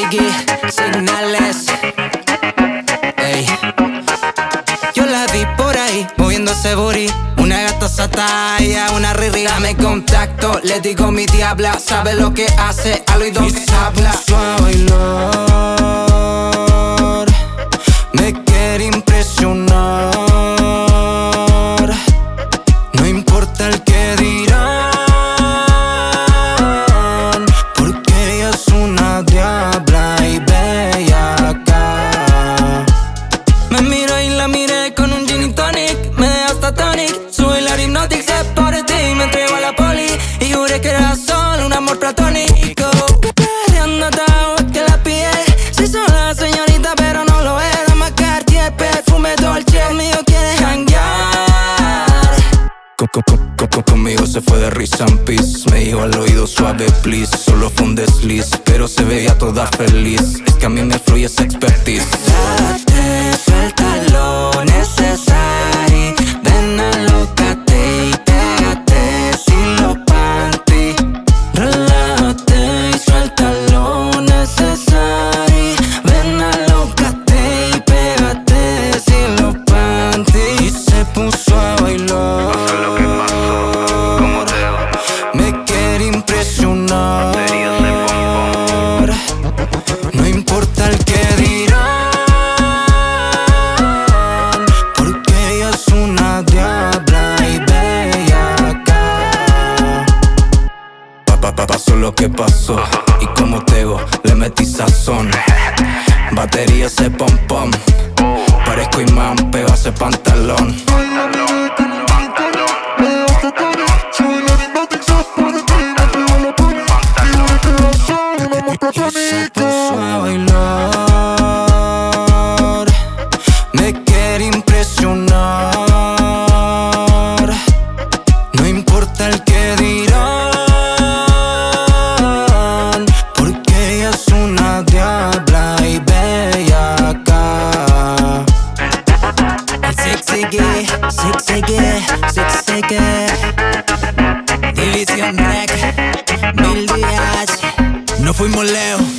Ziggy, Signales. Ey. Yo la vi por ahí, moviéndose booty. Una gata sataya, una riri. Dame contacto, le digo mi diabla. Sabe lo que hace, al oído me habla. A bailar, me quiere impresionar. No importa el que dirán, porque ella es una diabla y bellaca. Me miro y la miré con un gin y tonic. Me deja hasta tonic, sube la hipnotic. Se por ti, me entrego a la poli y juré que era solo un amor platónico. Perreando atado que la pillé. Sí soy la señorita pero no lo es. Dame Cartier, perfume Dolce. Conmigo quiere janguear. Conmigo se fue de risa and peace. Me dijo al oído suave please. Solo fue un desliz, pero se veía toda feliz. Es que a mí me fluye esa expertise. Date, suelta lo necesario. Ven, alócate y pégate sin los panty. Relájate y suelta lo necesario. Ven, alócate y pégate sin los panty. Y se puso a bailar. Me quiere impresionar. No importa el que dirán, porque ella es una diabla y bellaca. Pasó lo que pasó y como Tego le metí sazón. Batería ese pom pom, parezco imán, pego ese pantalón. Se puso a bailar, me quiere impresionar. No importa el que dirán, porque ella es una diabla y bellaca. Ziggy, División Rec, 1000 días. No fuimos lejos.